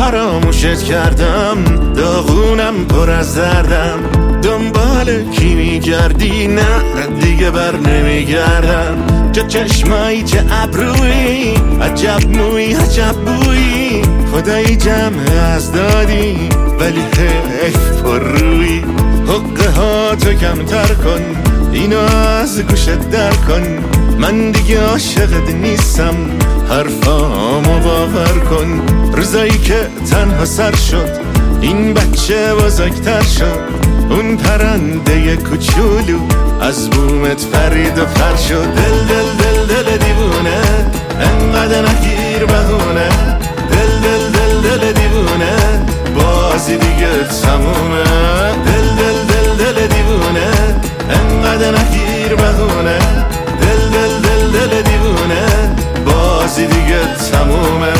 فراموشت کردم، داغونم پر از دردم. دنبال کی میگردی؟ نه دیگه بر نمیگردم. جا چشمایی که ابرویی، عجب موی عجب بویی. خدایی جمع از دادی ولی حیف پر روی. حقه ها تو کمتر کن، اینو از گوشت در کن. من دیگه عاشقت نیستم، حرفامو باور کن. روزایی که تنها سر شد این بچه بزرگتر شد. اون پرنده کوچولو از بومت پرید و پر شد. دل دل دل دل دیوونه، انقدر نگیر بهونه. دل دل دل دل دیوونه، بازی دیگه تمومه. دل دل دل دل دیوونه، انقدر نگیر بهونه. دل دل دل دل دیوونه، بازی دیگه تمومه.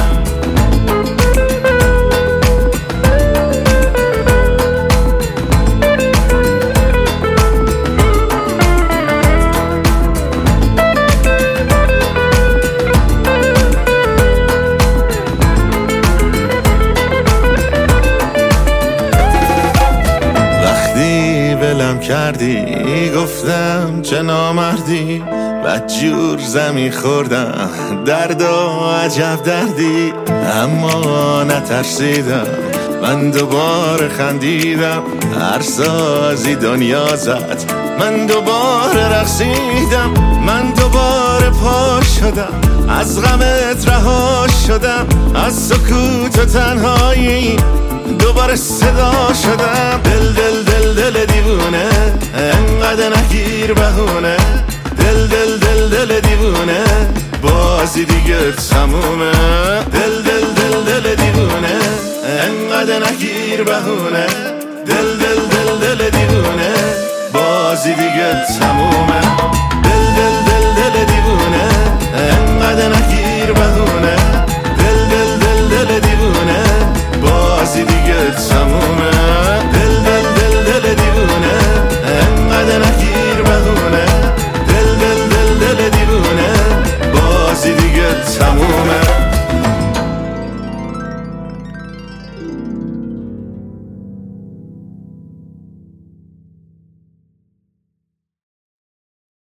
کردی گفتم چه نامردی، بدجور زمین خوردم درد و عجب دردی. اما نترسیدم، من دوباره خندیدم. هر سازی دنیا زد، من دوباره رقصیدم. من دوباره پا شدم، از غمت رها شدم. از سکوت و تنهایی دوباره صدا شدم. دل دل دل دل دیوونه، انقدر نگیر بهونه. دل دل دل دل دیوونه، بازی دیگه تمومه. دل دل دل دل دیوونه، انقدر نگیر بهونه. دل دل دل دل دیوونه، بازی دیگه تمومه.